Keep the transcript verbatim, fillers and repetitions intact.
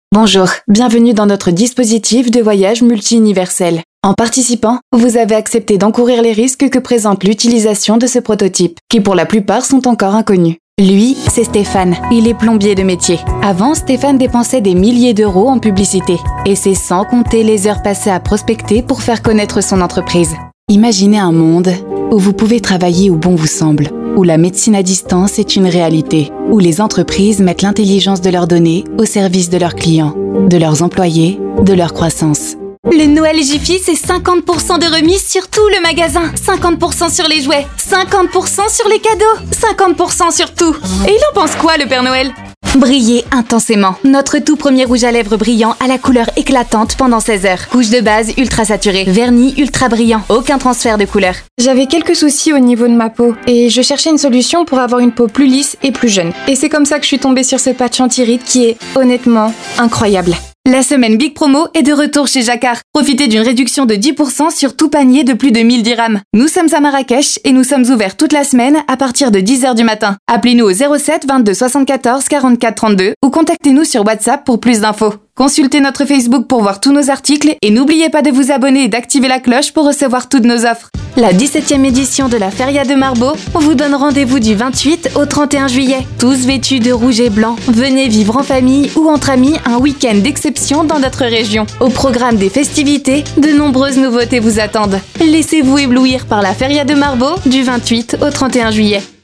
Bonjour, bienvenue dans notre dispositif de voyage multi-universel. En participant, vous avez accepté d'encourir les risques que présente l'utilisation de ce prototype, qui pour la plupart sont encore inconnus. Lui, c'est Stéphane, il est plombier de métier. Avant, Stéphane dépensait des milliers d'euros en publicité, et c'est sans compter les heures passées à prospecter pour faire connaître son entreprise. Imaginez un monde où vous pouvez travailler où bon vous semble, où la médecine à distance est une réalité, où les entreprises mettent l'intelligence de leurs données au service de leurs clients, de leurs employés, de leur croissance. Le Noël Jiffy, c'est cinquante pour cent de remise sur tout le magasin, cinquante pour cent sur les jouets, cinquante pour cent sur les cadeaux, cinquante pour cent sur tout. Et il en pense quoi, le Père Noël ? Briller intensément. Notre tout premier rouge à lèvres brillant à la couleur éclatante pendant seize heures. Couche de base ultra saturée, vernis ultra brillant, aucun transfert de couleur. J'avais quelques soucis au niveau de ma peau et je cherchais une solution pour avoir une peau plus lisse et plus jeune. Et c'est comme ça que je suis tombée sur ce patch anti-rides qui est honnêtement incroyable. La semaine Big Promo est de retour chez Jacquard. Profitez d'une réduction de dix pour cent sur tout panier de plus de mille dirhams. Nous sommes à Marrakech et nous sommes ouverts toute la semaine à partir de dix heures du matin. Appelez-nous au zéro sept vingt-deux soixante-quatorze quarante-quatre trente-deux ou contactez-nous sur WhatsApp pour plus d'infos. Consultez notre Facebook pour voir tous nos articles et n'oubliez pas de vous abonner et d'activer la cloche pour recevoir toutes nos offres. La dix-septième édition de la Feria de Marbo vous donne rendez-vous du vingt-huit au trente et un juillet. Tous vêtus de rouge et blanc, venez vivre en famille ou entre amis un week-end d'exception dans notre région. Au programme des festivités, de nombreuses nouveautés vous attendent. Laissez-vous éblouir par la Feria de Marbo du vingt-huit au trente et un juillet.